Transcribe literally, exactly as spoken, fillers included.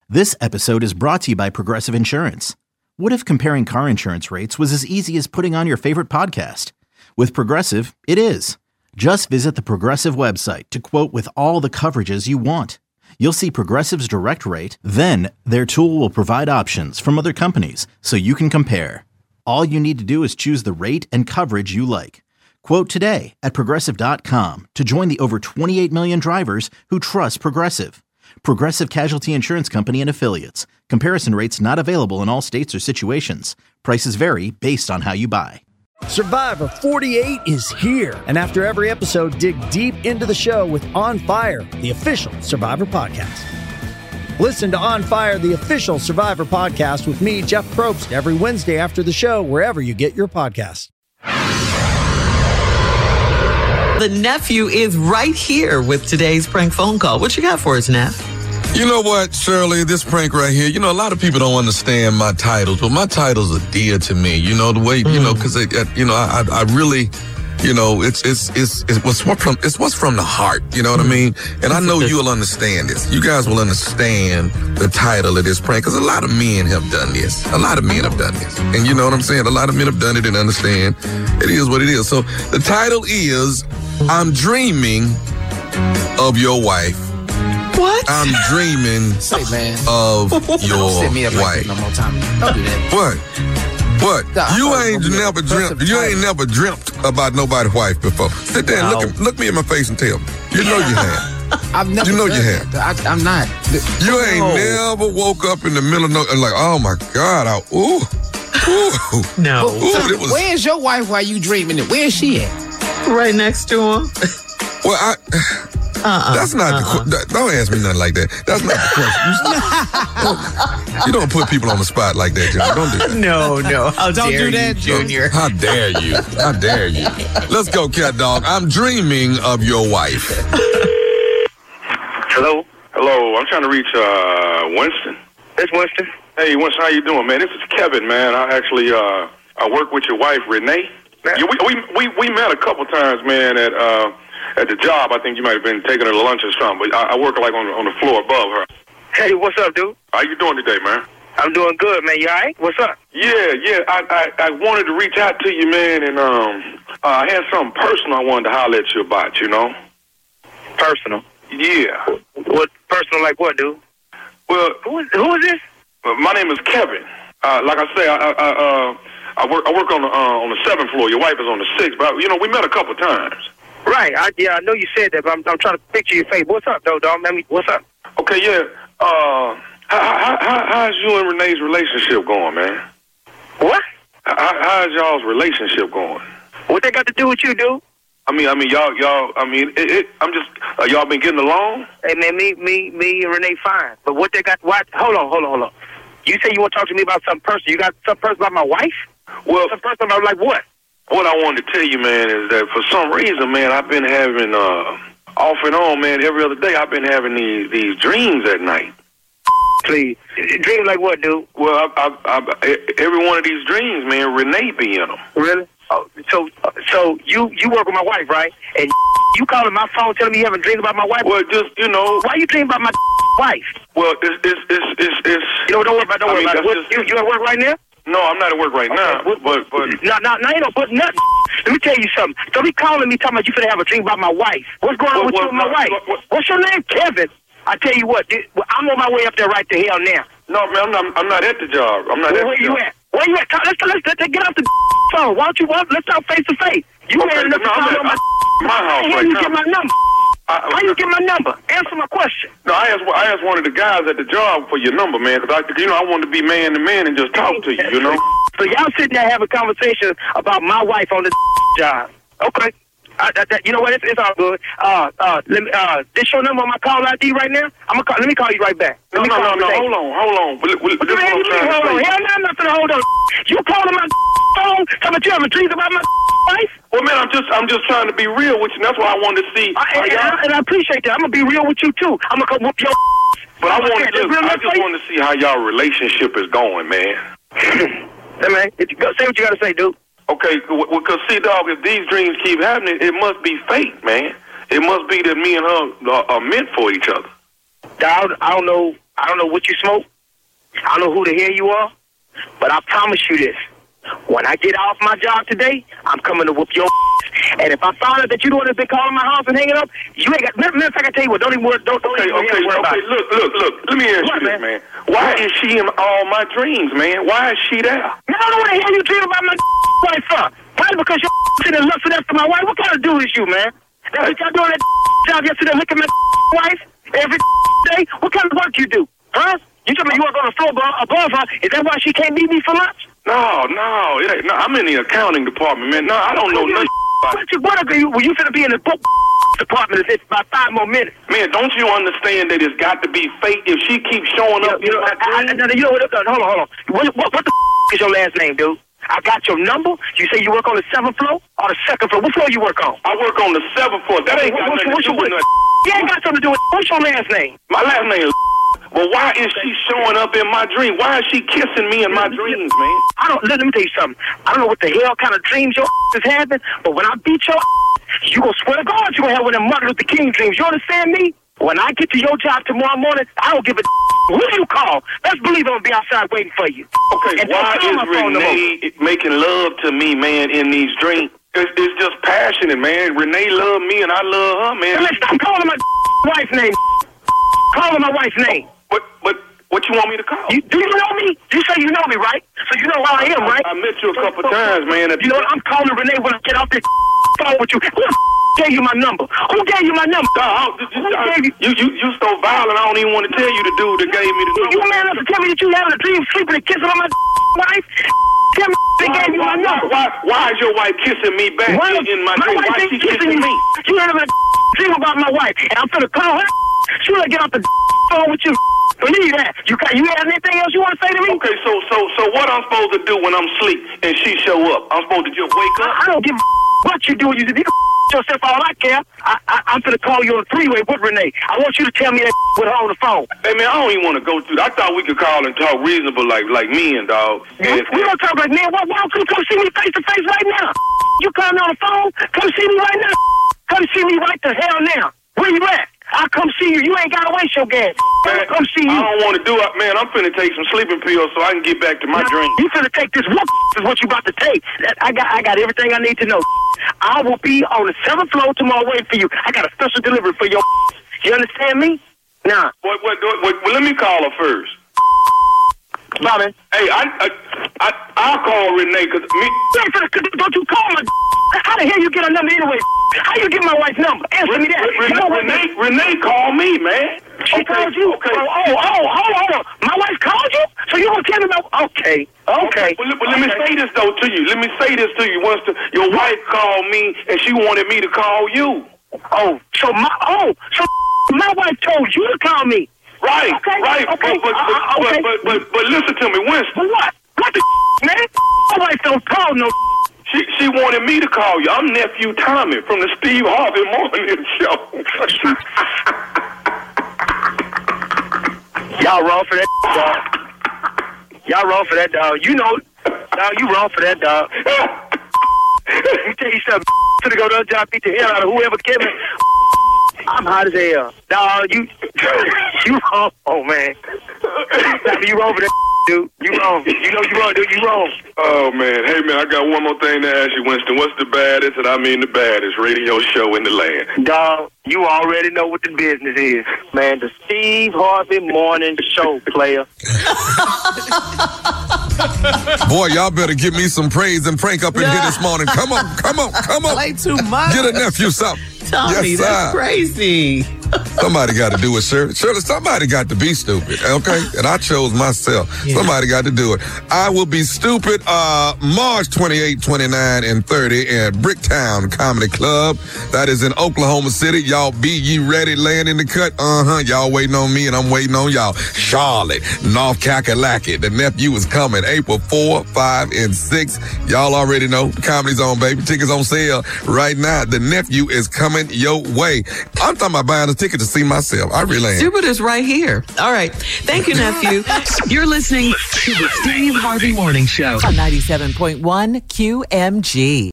This episode is brought to you by Progressive Insurance. What if comparing car insurance rates was as easy as putting on your favorite podcast? With Progressive, it is. Just visit the Progressive website to quote with all the coverages you want. You'll see Progressive's direct rate, then their tool will provide options from other companies so you can compare. All you need to do is choose the rate and coverage you like. Quote today at Progressive dot com to join the over twenty-eight million drivers who trust Progressive. Progressive Casualty Insurance Company and Affiliates. Comparison rates not available in all states or situations. Prices vary based on how you buy. Survivor forty-eight is here. And after every episode, dig deep into the show with On Fire, the official Survivor podcast. Listen to On Fire, the official Survivor podcast with me, Jeff Probst, every Wednesday after the show, wherever you get your podcasts. The nephew is right here with today's prank phone call. What you got for us, Neff? You know what, Shirley, this prank right here, you know, a lot of people don't understand my titles, but my titles are dear to me. You know, the way, mm. you know, because, you know, I, I really, you know, it's, it's, it's, it's what's from, it's what's from the heart. You know what I mean? And I know you'll understand this. You guys will understand the title of this prank because a lot of men have done this. A lot of men have done this. And you know what I'm saying? A lot of men have done it and understand it is what it is. So the title is, I'm dreaming of your wife. What? I'm dreaming Say, man. of your Don't set me up wife. like that no more time. Don't do that. What? What? Nah, you I ain't thought it was gonna never be a dreamt. impressive You ain't title. never dreamt about nobody's wife before. Sit there and Wow. look, at, look me in my face and tell me. You know you have. I've never. You know done you have. that. I, I'm not. You ain't No. never woke up in the middle of no and like, oh my God, I, ooh, ooh. No. Ooh, it was, Where's your wife while you dreaming it? Where's she at? Right next to him. well, I. Uh-uh. That's not uh-uh. the question. Don't ask me nothing like that. That's not the question. You, you don't put people on the spot like that, Junior. Don't do that. No, no. How Don't dare do that, you, Junior? How dare you? How dare you? Let's go, cat dog. I'm dreaming of your wife. Hello? Hello, I'm trying to reach uh, Winston. It's Winston. Hey, Winston, how you doing, man? This is Kevin, man. I actually uh, I work with your wife, Renee. Yeah, we, we we we met a couple times, man, at uh, at the job. I think you might have been taking her to lunch or something, but I, I work like on on the floor above her. Hey, what's up, dude? How you doing today, man? I'm doing good, man. You all right? What's up? Yeah, yeah. I, I I wanted to reach out to you, man, and um, uh, I had something personal I wanted to holler at you about. You know? Personal. Yeah. What personal? Like what, dude? Well, Who is who is this? uh, my name is Kevin. Uh, like I say, I I, I, uh, I work I work on the uh, on the seventh floor. Your wife is on the sixth, but you know we met a couple times. Right. I, yeah, I know you said that, but I'm, I'm trying to picture your face. What's up, though, dog? I mean, what's up? Okay, yeah. Uh, how, how, how, how's you and Renee's relationship going, man? What? How, how's y'all's relationship going? What they got to do with you, dude? I mean, I mean, y'all, y'all. I mean, it, it, I'm just. Uh, y'all been getting along? Hey, man, me, me, me, and Renee, fine. But what they got? What? Hold on, hold on, hold on. You say you want to talk to me about something personal. You got something personal about my wife? Well, Something personal about like what? what I wanted to tell you, man, is that for some reason, man, I've been having uh, off and on, man. Every other day, I've been having these these dreams at night. Please. Dreams like what, dude? Well, I, I, I, every one of these dreams, man, Renee be in them. Really? Oh, so, so you you work with my wife, right? And you calling my phone telling me you having dreams about my wife? Well, just you know. Why you dreaming about my wife? Well, it's it's it's it's. it's You know, don't worry about, don't I worry mean, about it. that's What, just- you, you at work right now? No, I'm not at work right now. Okay, what- But but No, no, no, ain't no but nothing. Let me tell you something. Don't be calling me talking about you finna have a dream about my wife. What's going on What- with you what- and my what- wife? what- what- What's your name? Kevin. I tell you what, dude, I'm on my way up there right to hell now. no, man, I'm not. I'm not at the job. I'm not Where, at where the you job. at? Where you at? Let's, let's, let's get off the phone. Why don't you want? Let's talk face to face. You Okay, ain't enough no, to I'm call at on my. my house How right you now. get my number? I, How you get my number? Answer my question. No, I asked. I asked one of the guys at the job for your number, man, because I, you know, I wanted to be man to man and just talk to you, you know. So y'all sitting there having a conversation about my wife on the job. Okay. I, that, that, you know what? It's, it's all good. Uh, uh, let me, uh, this your number on my call I D right now? I'm gonna call, let me call you right back. No, Let me no, call no, no. Renee. Hold on, hold on. But, but, What this the is hell what you I'm mean? trying Hold to on. say. Hell no, I'm not gonna hold on. You calling my phone? Talking about you having dreams about my wife? Well, man, I'm just, I'm just trying to be real with you. And that's why I wanted to see. I, how and, y'all- I, and I appreciate that. I'm gonna be real with you too. I'm gonna come whoop your. but I want to Okay, just, real I enough just face? want to see how y'all relationship is going, man. Hey man, if you go, say what you gotta say, dude. Okay, because see, dog, if these dreams keep happening, it must be fate, man. It must be that me and her are, are meant for each other. I don't, I don't know. I don't know what you smoke. I don't know who the hell you are. But I promise you this. When I get off my job today, I'm coming to whoop your ass. And if I find out that you the one that's been calling my house and hanging up, you ain't got nothing else I can tell you what. Don't even worry, don't, don't Okay, even okay, worry about okay. it. Look, look, look. Let me ask What, you this, man? man. Why is she in all my dreams, man? Why is she there? Man, I don't know what the hell you dream about my wife for. Probably because your sitting and lusting after my wife. What kind of dude is you, man? That's what y'all doing that job yesterday, looking at my wife every day? What kind of work you do? Huh? You told me you work on the floor above her. Is that why she can't meet me for lunch? No, no, it ain't. No, I'm in the accounting department, man. No, I don't know nothing about What you, what are you, well, you finna be in the book department in about five more minutes. Man, don't you understand that it's got to be fake if she keeps showing up? You know, I, I, I, you know what? Hold on, hold on. What, what, what the is your last name, dude? I got your number. You say you work on the seventh floor or the second floor? What floor you work on? I work on the seventh floor. That ain't got What's- nothing what's to do your- with nothing. You ain't got something to do with what's your last name? My last name is. Well, why is she showing up in my dream? Why is she kissing me in my dreams, man? I don't. Let me tell you something. I don't know what the hell kind of dreams your is having, but when I beat your, you gonna swear to God you gonna have one of them Martin Luther King dreams. You understand me? When I get to your job tomorrow morning, I don't give a who you call. Best believe I'm gonna be outside waiting for you. Okay, And don't why call is my phone no more. Renee making love to me, man, in these dreams? It's, it's just passionate, man. Renee love me and I love her, man. Hey, let's stop calling my wife's name. Calling my wife's name. But, but, what you want me to call? You, do you know me? You say you know me, right? So you know who I am, right? I, I met you a couple times, man. You know what? I'm calling Renee when I get off this phone with you. Who the gave you my number? Who gave you my number? Uh, Who gave you? you, you, you so violent, I don't even want to tell you the dude that gave me the You number. man enough to tell me that you having a dream, sleeping and kissing on my wife? Tell me they gave you my number. Why, why is your wife kissing me back Why- in my my dream? wife Why ain't she kissing you. me? You having a dream about my wife, and I'm finna call her. She wanna get off the phone with you. Believe that. You got, you have anything else you want to say to me? Okay, so so so what I'm supposed to do when I'm asleep and she show up? I'm supposed to just wake up? I, I don't give a what you do. You, you can yourself all I care. I, I, I'm finna call you on a three-way with Renee. I want you to tell me that with her on the phone. Hey man, I don't even want to go through that. I thought we could call and talk reasonable like like men, dog. And, We don't talk like man. Why, why don't you come see me face to face right now? You call me on the phone? Come see me right now. Come see me right the hell now. Where you at? I'll come see you. You ain't gotta waste your gas. man, Come see you. I don't want to do it, man. I'm finna take some sleeping pills so I can get back to my Now, dream. You finna take this. What is what you about to take? That, I got I got everything I need to know. I will be on the seventh floor tomorrow waiting for you. I got a special delivery for your. You understand me? Nah. What, what, what, what, well, let me call her first. Bobby. Hey, I, I, I, I'll call Renee because me. You ain't finna, don't you call my. How the hell you get a number anyway? How you get my wife's number? Answer me that. Renee, You know what, Renee, Renee called me, man. She Okay, called you? Okay. Oh, oh, oh, hold on, hold on. My wife called you? So you gonna tell me about... Okay, okay. Well, let- but let me okay. say this, though, to you. Let me say this to you. Once the, your wife called me and she wanted me to call you. Oh, so my... Oh, so my wife told you to call me. Right, Okay, right. okay, But, but, uh, uh, but, okay. but, but, but listen to me, Winston. For what? What the man? My wife don't call no... She she wanted me to call you. I'm nephew Tommy from the Steve Harvey Morning Show. Y'all wrong for that, dog. Y'all wrong for that, dog. You know, dog, you wrong for that, dog. Let me tell you something. To go to the job, beat the hell out of whoever came in. I'm hot as hell. Dog, you, you wrong, oh, man. You wrong for that, dude. You wrong. You know you wrong, dude. You wrong. Oh, man. Hey, man, I got one more thing to ask you, Winston. What's the baddest, and I mean the baddest, radio show in the land? Dog, you already know what the business is. Man, the Steve Harvey Morning Show, player. Boy, y'all better give me some praise and prank up in here this morning. Come on, come on, come on. Play too much. Get a nephew something. Tommy, yes, that's sir. crazy. Somebody got to do it, Shirley. Shirley, somebody got to be stupid, okay? And I chose myself. Yeah. Somebody got to do it. I will be stupid uh, March twenty-eighth, twenty-ninth, and thirtieth at Bricktown Comedy Club. That is in Oklahoma City. Y'all be ye ready, laying in the cut? Uh-huh. Y'all waiting on me, and I'm waiting on y'all. Charlotte, North Kakalaki. The nephew is coming April fourth, fifth, and sixth. Y'all already know. Comedy's on, baby. Tickets on sale right now. The nephew is coming your way. I'm talking about buying a ticket to see myself. I really am. Stupid is right here. All right. Thank you, nephew. You're listening to the Steve Harvey Morning Show on ninety-seven point one Q M G.